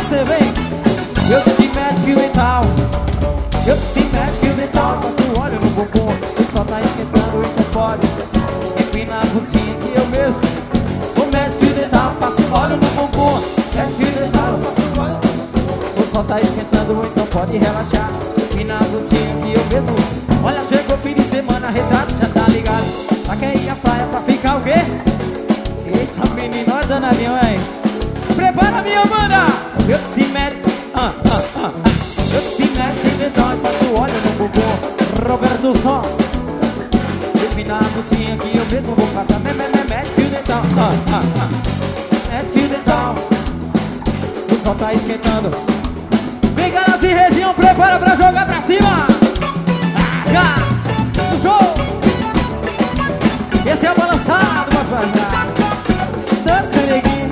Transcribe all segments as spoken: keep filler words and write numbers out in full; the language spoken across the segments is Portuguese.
você, vem. Eu te mete fio dental. Eu te mete fio dental. Passo óleo no bumbum. O sol tá esquentando, então pode empinar a bundinha que eu mesmo. O mete fio dental, passo óleo no bumbum. Mete fio dental, passo óleo no bumbum. O sol tá esquentando, então pode relaxar. Empinar a bundinha que eu mesmo. Olha, chegou fim de semana, retrato já tá ligado. Pra quem ir à praia pra ficar o quê? Eita, menino, olha danadinho, hein? Prepara, minha banda! Eu te mete, ah, ah, ah, ah. Eu te mete dentro e passo óleo no bumbum. Roberto Som. Empinar a bundinha que eu mesmo vou passar. Me, me, me, mete fio dental, ah, ah, ah. Mete fio dental. O sol tá esquentando. Vem, galera de região, prepara pra jogar pra cima! Rasga! No show! Esse é o balançado, mas vai já. Dança, neguinho.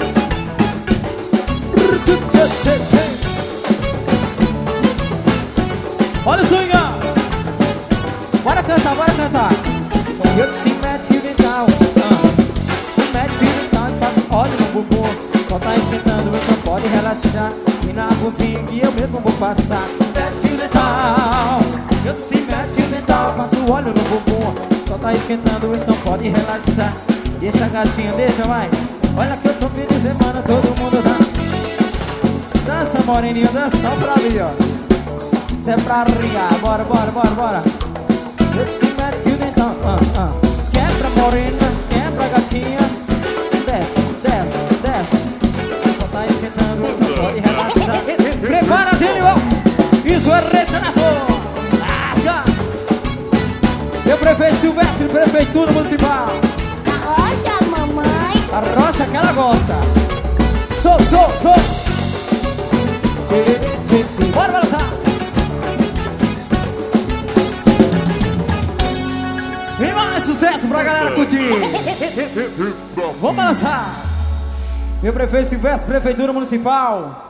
Olha o swingão. Bora cantar, bora cantar. Eu te mete fio dental. Tu mete fio dental e passa óleo no bumbum. Só tá esquentando, então pode relaxar. E na bundinha que eu mesmo vou passar. Mete fio dental. Eu te mete fio dental, passa o óleo no bumbum. Só tá esquentando, então pode relaxar. Deixa a gatinha, deixa, vai. Olha que eu tô fim de semana, todo mundo dança. Dança, moreninho, dança, só pra ali, ó. Isso é pra riar, bora, bora, bora, bora. Eu te mete fio dental, ah, ah. Quebra, morena, quebra, gatinha. Desce, desce, desce. Só tá esquentando, então pode relaxar. Prepara, gênio. Isso é retrato. Meu prefeito Silvestre, prefeitura municipal. Arrocha, mamãe. Arrocha que ela gosta. Sou, sou, sou. Bora balançar. E mais sucesso pra galera curtir. Vamos balançar. Meu prefeito Silvestre, prefeitura municipal.